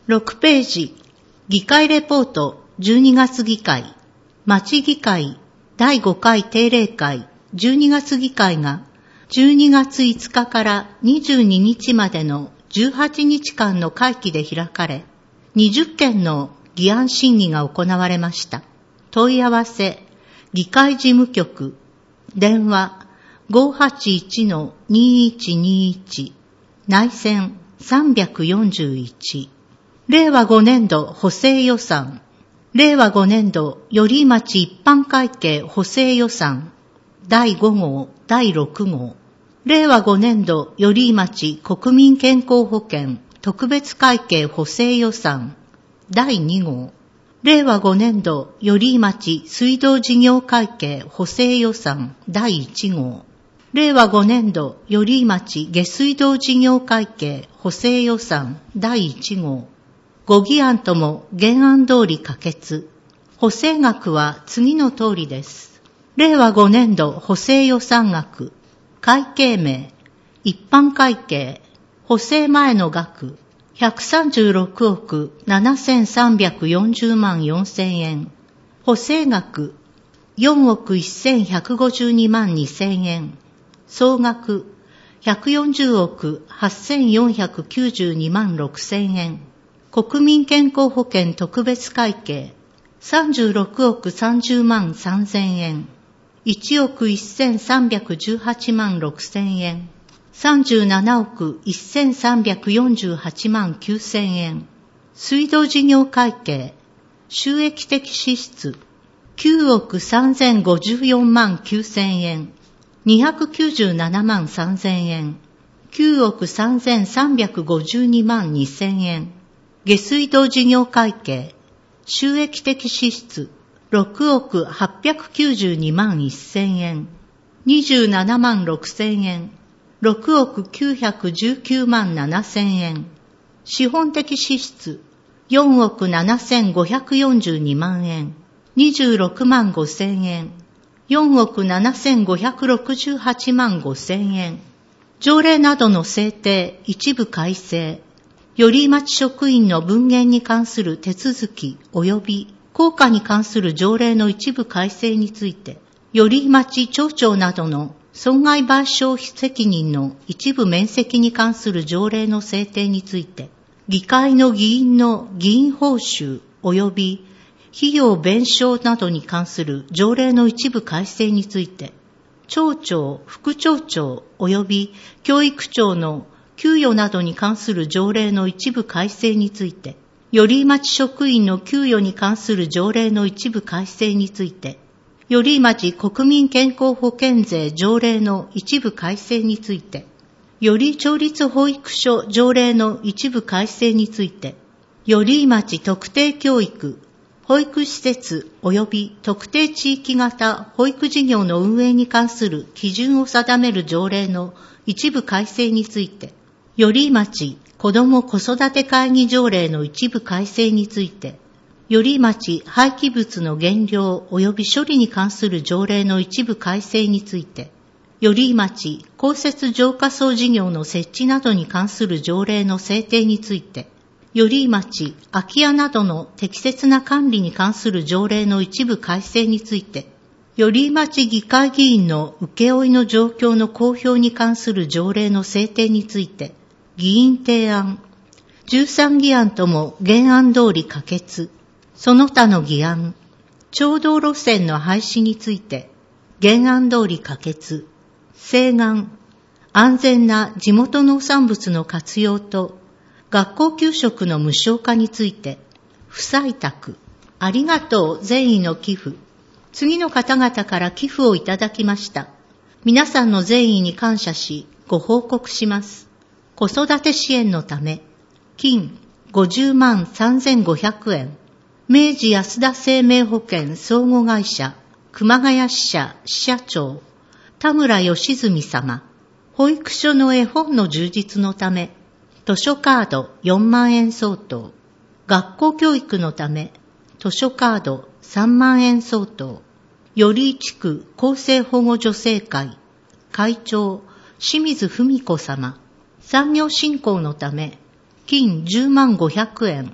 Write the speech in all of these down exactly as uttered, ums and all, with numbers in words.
ろくページ、議会レポートじゅうにがつ議会、町議会だいごかい定例会じゅうにがつ議会がじゅうにがついつかからにじゅうににちまでのじゅうはちにちかんの会期で開かれ、にじゅっけんの議案審議が行われました。問い合わせ、議会事務局、電話 ごーはちいちのにいちにいち、内線さんびゃくよんじゅういち。れいわごねんど補正予算、れいわごねんど寄居町一般会計補正予算だいごごう、だいろくごう、れいわごねんど寄居町国民健康保険特別会計補正予算だいにごう、れいわごねんど寄居町水道事業会計補正予算だいいちごう、れいわごねんど寄居町下水道事業会計補正予算だいいちごう、ご議案とも原案通り可決。補正額は次の通りです。れいわごねんど補正予算額、会計名、一般会計、補正前の額、ひゃくさんじゅうろくおくななせんさんびゃくよんじゅうまんよんせんえん。補正額、よんおくせんひゃくごじゅうにまんにせんえん。総額、ひゃくよんじゅうおくはっせんよんひゃくきゅうじゅうにまんろくせんえん。国民健康保険特別会計、さんじゅうろくおくさんじゅうまんさんぜんえん。いちおくせんさんびゃくじゅうはちまんろくせんえん。さんじゅうななおくせんさんびゃくよんじゅうはちまんきゅうせんえん。水道事業会計、収益的支出、きゅうおくさんぜんごじゅうよんまんきゅうせんえん。にひゃくきゅうじゅうななまんさんぜんえん。きゅうおくさんぜんさんびゃくごじゅうにまんにせんえん。下水道事業会計、収益的支出、ろくおくはっぴゃくきゅうじゅうにまんせんえん。にじゅうななまんろくせんえん。ろくおくきゅうひゃくじゅうきゅうまんななせんえん。資本的支出、よんおくななせんごひゃくよんじゅうにまんえん。にじゅうろくまんごせんえん。よんおくななせんごひゃくろくじゅうはちまんごせんえん。条例などの制定、一部改正。寄居町職員の分限に関する手続き及び効果に関する条例の一部改正について、寄居町町長などの損害賠償責任の一部免責に関する条例の制定について、議会の議員の議員報酬及び費用弁償などに関する条例の一部改正について、町長、副町長及び教育長の給与などに関する条例の一部改正について、寄居町職員の給与に関する条例の一部改正について、寄居町国民健康保険税条例の一部改正について、寄居町立保育所条例の一部改正について、寄居町特定教育、保育施設及び特定地域型保育事業の運営に関する基準を定める条例の一部改正について、寄居町子ども子育て会議条例の一部改正について、寄居町廃棄物の減量及び処理に関する条例の一部改正について、寄居町公設浄化槽事業の設置などに関する条例の制定について、寄居町空き家などの適切な管理に関する条例の一部改正について、寄居町議会議員の請負の状況の公表に関する条例の制定について、議員提案、じゅうさん議案とも原案通り可決。その他の議案、町道路線の廃止について、原案通り可決。請願、安全な地元農産物の活用と、学校給食の無償化について、不採択。ありがとう善意の寄付。次の方々から寄付をいただきました。皆さんの善意に感謝し、ご報告します。子育て支援のため、金ごじゅうまんさんぜんごひゃくえん、明治安田生命保険相互会社、熊谷支社支社長、田村義純様、保育所の絵本の充実のため、図書カードよんまんえん相当、学校教育のため、図書カードさんまんえん相当、寄居地区厚生保護助成会、会長、清水文子様、産業振興のため、金じゅうまんごひゃくえん、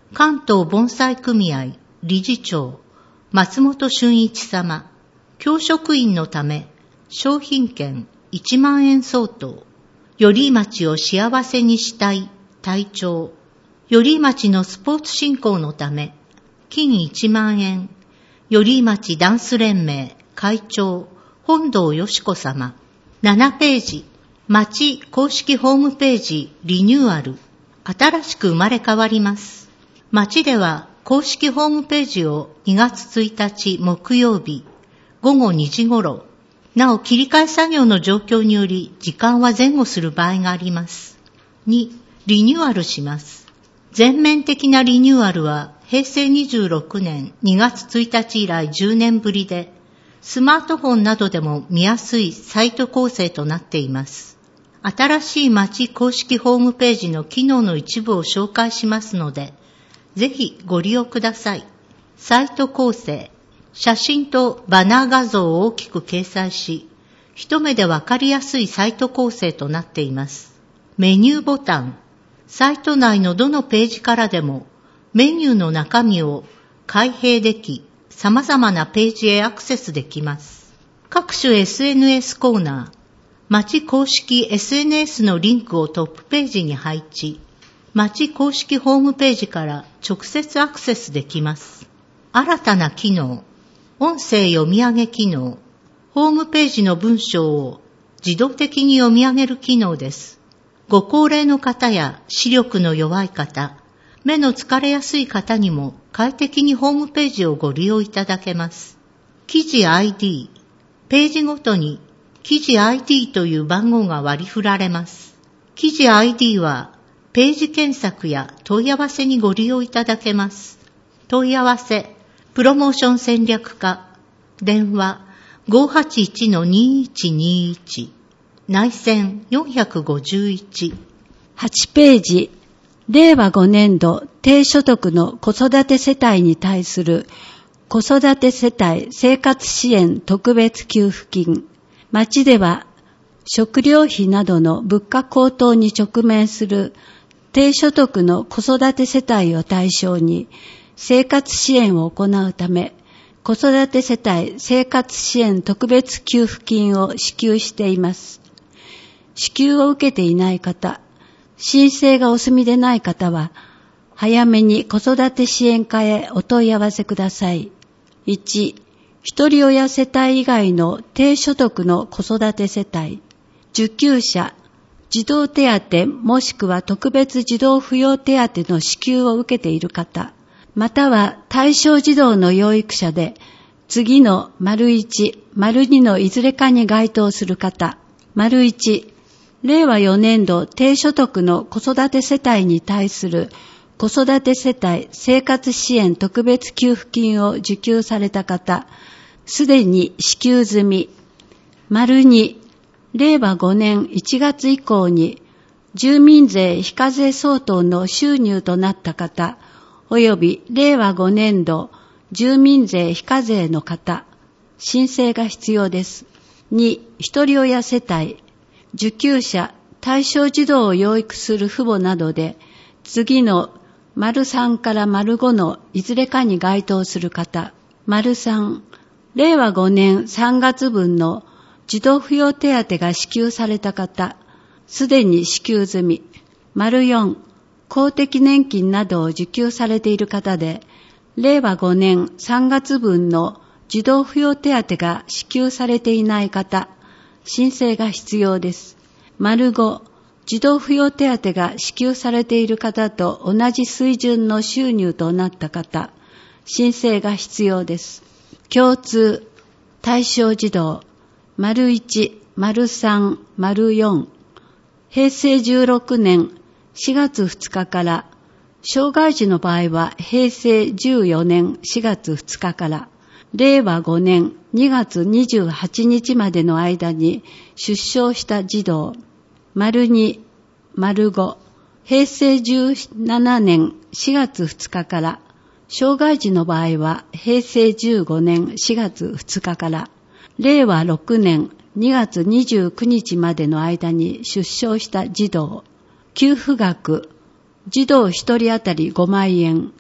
関東盆栽組合理事長松本俊一様、教職員のため商品券いちまんえん相当、寄居町を幸せにしたい隊長、寄居町のスポーツ振興のため金いちまんえん、寄居町ダンス連盟会長本堂よし子様。ななページ、町公式ホームページリニューアル、新しく生まれ変わります。町では公式ホームページをにがつついたち木曜日ごごにじ頃、なお切り替え作業の状況により時間は前後する場合があります。に、リニューアルします。全面的なリニューアルはへいせいにじゅうろくねんにがつついたち以来じゅうねんぶりで、スマートフォンなどでも見やすいサイト構成となっています。新しい町公式ホームページの機能の一部を紹介しますので、ぜひご利用ください。サイト構成、写真とバナー画像を大きく掲載し、一目でわかりやすいサイト構成となっています。メニューボタン、サイト内のどのページからでもメニューの中身を開閉でき、様々なページへアクセスできます。各種 エスエヌエス コーナー、町公式 エスエヌエス のリンクをトップページに配置、町公式ホームページから直接アクセスできます。新たな機能、音声読み上げ機能、ホームページの文章を自動的に読み上げる機能です。ご高齢の方や視力の弱い方、目の疲れやすい方にも快適にホームページをご利用いただけます。記事 アイディー、ページごとに記事 アイディー という番号が割り振られます。記事 アイディー はページ検索や問い合わせにご利用いただけます。問い合わせ、プロモーション戦略課、電話 ごーはちいちのにいちにいち、内線よんごいち。 はちページ、れいわごねんど低所得の子育て世帯に対する子育て世帯生活支援特別給付金。町では食料費などの物価高騰に直面する低所得の子育て世帯を対象に生活支援を行うため、子育て世帯生活支援特別給付金を支給しています。支給を受けていない方、申請がお済みでない方は、早めに子育て支援課へお問い合わせください。いち、一人親世帯以外の低所得の子育て世帯、受給者、児童手当もしくは特別児童扶養手当の支給を受けている方、または対象児童の養育者で、次の丸いち、丸にのいずれかに該当する方、丸いち、れいわよねんど低所得の子育て世帯に対する子育て世帯生活支援特別給付金を受給された方、すでに支給済み。丸に、れいわごねんいちがつ以降に住民税非課税相当の収入となった方、およびれいわごねんど住民税非課税の方、申請が必要です。に、一人親世帯、受給者、対象児童を養育する父母などで、次の丸さんから丸ごのいずれかに該当する方、丸さん、れいわごねんさんがつぶんの児童扶養手当が支給された方、すでに支給済み、丸よん、公的年金などを受給されている方で、れいわごねんさんがつぶんの児童扶養手当が支給されていない方、申請が必要です。丸ご、児童扶養手当が支給されている方と同じ水準の収入となった方、申請が必要です。共通、対象児童、丸いち、丸さん、丸よん、へいせいじゅうろくねんしがつふつかから、障害児の場合はへいせいじゅうよねんしがつふつかから、れいわごねんにがつにじゅうはちにちまでの間に出生した児童、丸に、丸ご、へいせいじゅうななねんしがつふつかから、障害児の場合はへいせいじゅうごねんしがつふつかから、れいわろくねんにがつにじゅうくにちまでの間に出生した児童、給付額、児童ひとり当たりごまんえん、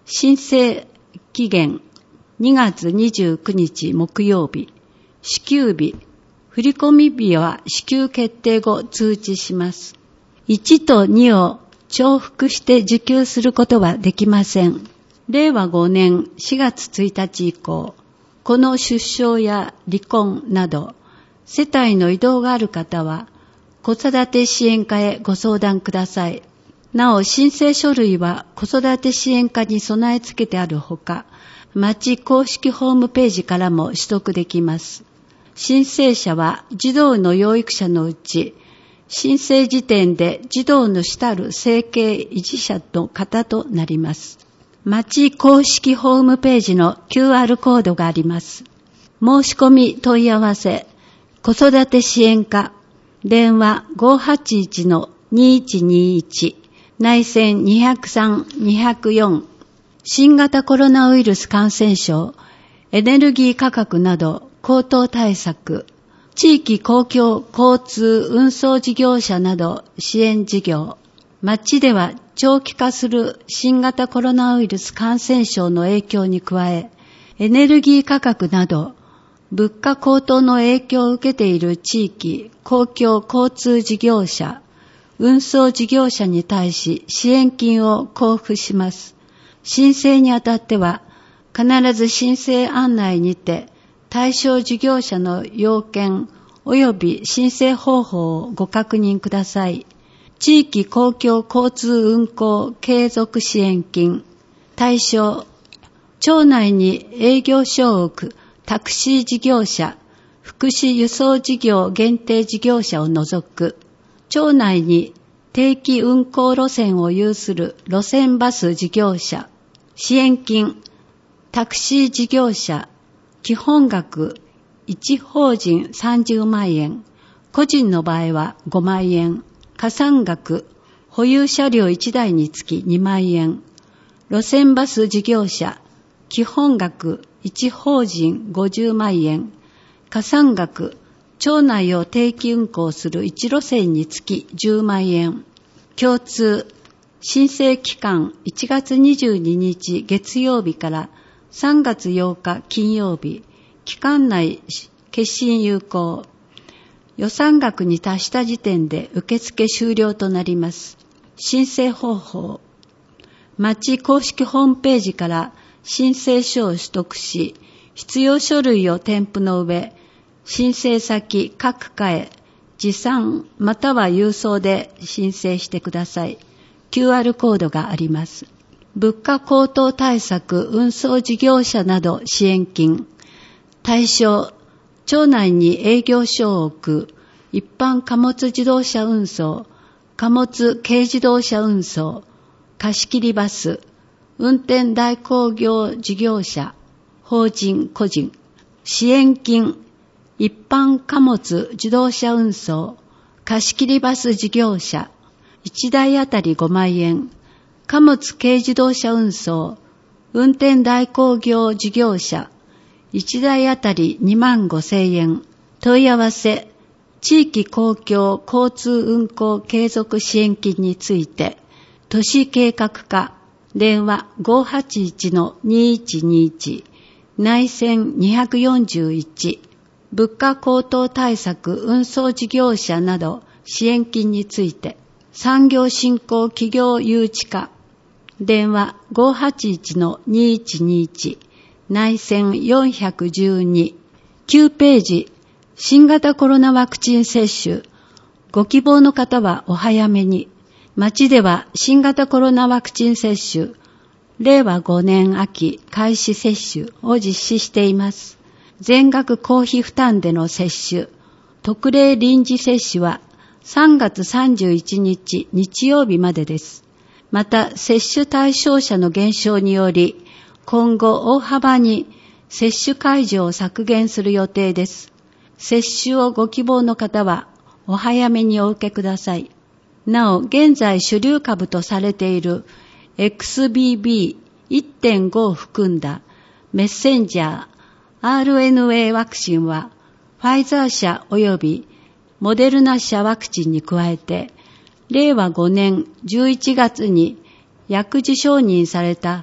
申請期限にがつにじゅうくにち木曜日、支給日、振込日は支給決定後通知します。いちとにを重複して受給することはできません。れいわごねんしがつついたち以降、この出生や離婚など、世帯の異動がある方は、子育て支援課へご相談ください。なお、申請書類は子育て支援課に備え付けてあるほか、町公式ホームページからも取得できます。申請者は児童の養育者のうち、申請時点で児童の主たる生計維持者の方となります。町公式ホームページの キューアール コードがあります。申し込み問い合わせ、子育て支援課、電話 ごーはちいちのにいちにいち、内線にまるさん にまるよん、新型コロナウイルス感染症、エネルギー価格など高騰対策、地域公共交通運送事業者など支援事業、町では長期化する新型コロナウイルス感染症の影響に加え、エネルギー価格など物価高騰の影響を受けている地域公共交通事業者、運送事業者に対し支援金を交付します。申請にあたっては、必ず申請案内にて対象事業者の要件及び申請方法をご確認ください。地域公共交通運行継続支援金、対象、町内に営業所を置くタクシー事業者、福祉輸送事業限定事業者を除く、町内に定期運行路線を有する路線バス事業者、支援金、タクシー事業者、基本額いち法人さんじゅうまんえん、個人の場合はごまんえん、加算額、保有車両いちだいにつきにまんえん、路線バス事業者、基本額いち法人ごじゅうまんえん、加算額、町内を定期運行するいち路線につきじゅうまんえん、共通、申請期間いちがつにじゅうににち月曜日からさんがつようか金曜日、期間内決審有効。予算額に達した時点で受付終了となります。申請方法。町公式ホームページから申請書を取得し、必要書類を添付の上、申請先各課へ持参または郵送で申請してください。キューアール コードがあります。物価高騰対策運送事業者など支援金。対象、町内に営業所を置く一般貨物自動車運送、貨物軽自動車運送、貸切バス、運転代行業事業者、法人個人、支援金、一般貨物自動車運送、貸切バス事業者、いちだいあたりごまんえん、貨物軽自動車運送、運転代行業事業者、いちだいあたりにまんごせんえん、問い合わせ、地域公共交通運行継続支援金について、都市計画課、電話 ごーはちいちのにいちにいち、内線によんいち、物価高騰対策運送事業者など支援金について、産業振興企業誘致課、電話 ごーはちいちのにいちにいち、内線よんいちに、きゅうページ、新型コロナワクチン接種、ご希望の方はお早めに。町では新型コロナワクチン接種、れいわごねん秋開始接種を実施しています。全額公費負担での接種、特例臨時接種はさんがつさんじゅういちにち日曜日までです。また、接種対象者の減少により、今後大幅に接種会場を削減する予定です。接種をご希望の方はお早めにお受けください。なお、現在主流株とされている エックスビービーいってんご を含んだメッセンジャー アールエヌエー ワクチンはファイザー社及びモデルナ社ワクチンに加えて、れいわごねんじゅういちがつに薬事承認された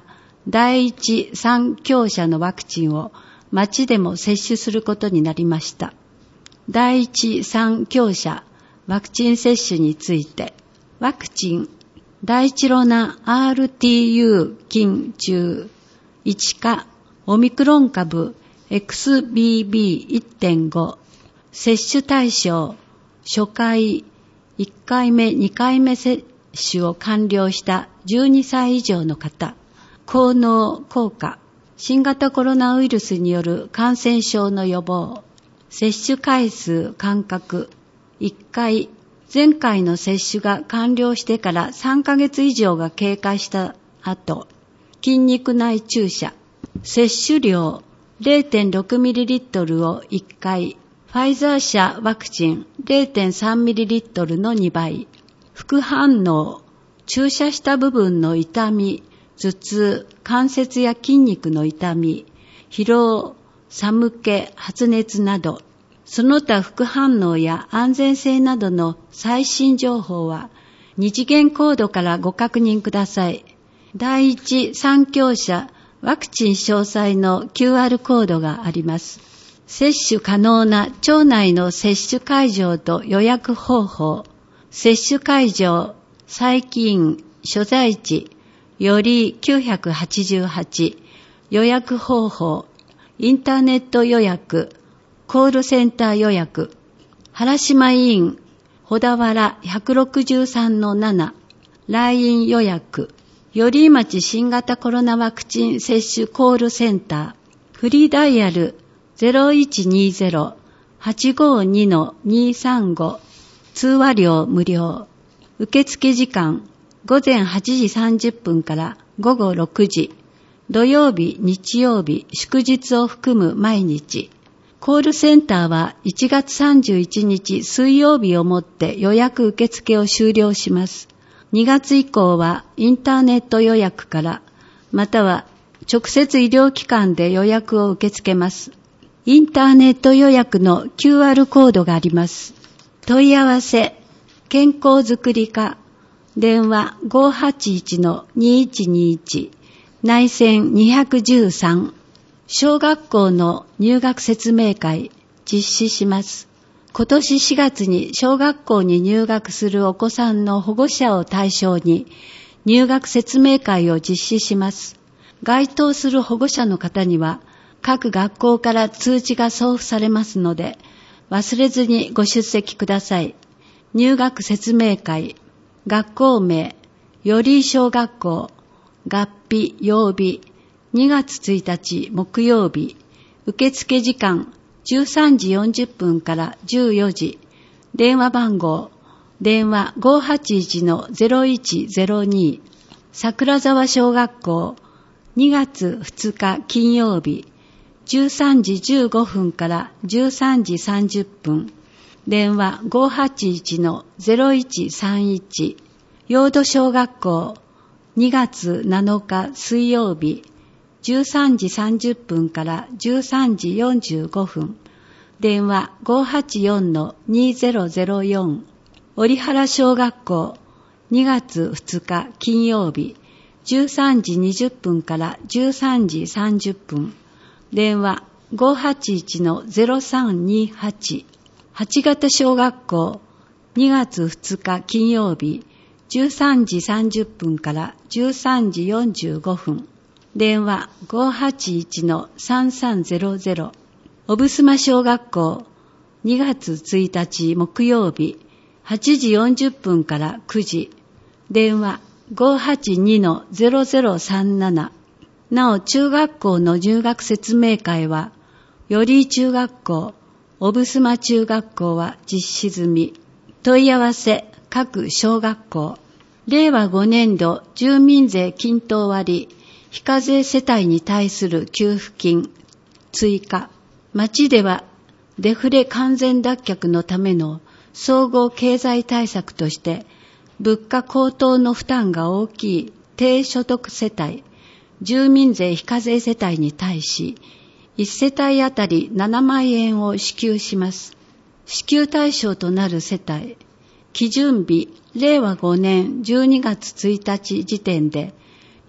第一三強者のワクチンを町でも接種することになりました。第一三強者ワクチン接種について、ワクチン、第一ロナ アールティーユー 菌中いち価オミクロン株 エックスビービーいってんご 接種対象、初回、いっかいめ、にかいめ接種を完了したじゅうにさい以上の方、効能、効果、新型コロナウイルスによる感染症の予防、接種回数、間隔、いっかい、前回の接種が完了してからさんかげつ以上が経過した後、筋肉内注射、接種量 れいてんろくミリリットル をいっかい、ファイザー社ワクチン れいてんさんミリリットル のにばい、副反応、注射した部分の痛み、頭痛、関節や筋肉の痛み、疲労、寒気、発熱など、その他副反応や安全性などの最新情報は二次元コードからご確認ください。第一三強者ワクチン詳細の キューアール コードがあります。接種可能な町内の接種会場と予約方法、接種会場、佐伯院所在地、よりきゅうひゃくはちじゅうはち、予約方法、インターネット予約、コールセンター予約、原島医院、小田原 ひゃくろくじゅうさんのなな、ライン予約、寄居町新型コロナワクチン接種コールセンター、フリーダイヤル ゼロいちにゼロ はちごに にさんご、通話料無料、受付時間、午前はちじさんじゅっぷんから午後ろくじ、土曜日、日曜日、祝日を含む毎日。コールセンターはいちがつさんじゅういちにち水曜日をもって予約受付を終了します。にがつ以降はインターネット予約から、または直接医療機関で予約を受け付けます。インターネット予約の キューアール コードがあります。問い合わせ、健康づくり課、電話 ごはちいちのにいちにいち、内線にひゃくじゅうさん、小学校の入学説明会実施します。今年しがつに小学校に入学するお子さんの保護者を対象に入学説明会を実施します。該当する保護者の方には各学校から通知が送付されますので忘れずにご出席ください。入学説明会、学校名、寄居小学校、学日、曜日、にがつついたち木曜日、受付時間じゅうさんじよんじゅっぷんからじゅうよじ、電話番号、電話 ごはちいちのゼロいちゼロに、桜沢小学校、にがつふつか金曜日、じゅうさんじじゅうごふんからじゅうさんじさんじゅっぷん、電話 ごはちいちのゼロいちさんいち、陽土小学校、にがつなのか水曜日、じゅうさんじさんじゅっぷんからじゅうさんじよんじゅうごふん、電話 ごはちよんのにゼロゼロよん、折原小学校、にがつふつか金曜日、じゅうさんじにじゅっぷんからじゅうさんじさんじゅっぷん、電話 ごはちいちのゼロさんにはち、八形小学校、にがつふつか金曜日、じゅうさんじさんじゅっぷんからじゅうさんじよんじゅうごふん、電話 ごはちいちのさんさんゼロゼロ、小衾小学校、にがつついたち木曜日、はちじよんじゅっぷんからくじ、電話 ごはちにのゼロゼロさんなな。なお中学校の入学説明会は、寄居中学校、小衾中学校は実施済み。問い合わせ、各小学校。れいわごねんど住民税均等割非課税世帯に対する給付金追加。町ではデフレ完全脱却のための総合経済対策として物価高騰の負担が大きい低所得世帯、住民税非課税世帯に対しいち世帯あたりななまんえんを支給します。支給対象となる世帯、基準日れいわごねんじゅうにがつついたち時点で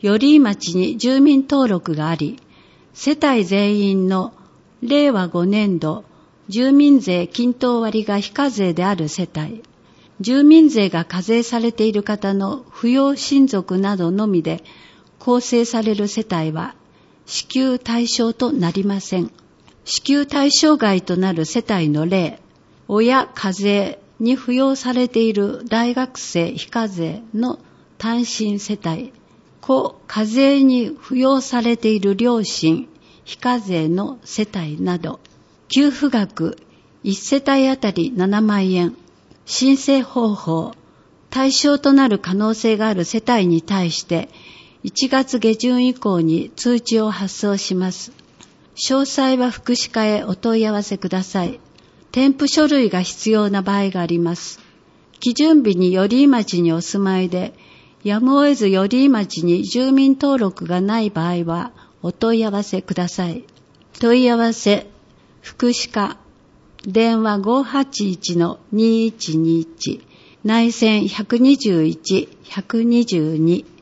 寄居町に住民登録があり、世帯全員のれいわごねんど住民税均等割が非課税である世帯、住民税が課税されている方の扶養親族などのみで構成される世帯は支給対象となりません。支給対象外となる世帯の例、親課税に扶養されている大学生非課税の単身世帯、子課税に扶養されている両親非課税の世帯など、給付額いち世帯あたりななまんえん、申請方法、対象となる可能性がある世帯に対していちがつげじゅん以降に通知を発送します。詳細は福祉課へお問い合わせください。添付書類が必要な場合があります。基準日に寄居町にお住まいで、やむを得ず寄居町に住民登録がない場合はお問い合わせください。問い合わせ、福祉課、電話 ごーはちいちのにーいちにーいち、内線ひゃくにじゅういち、ひゃくにじゅうに。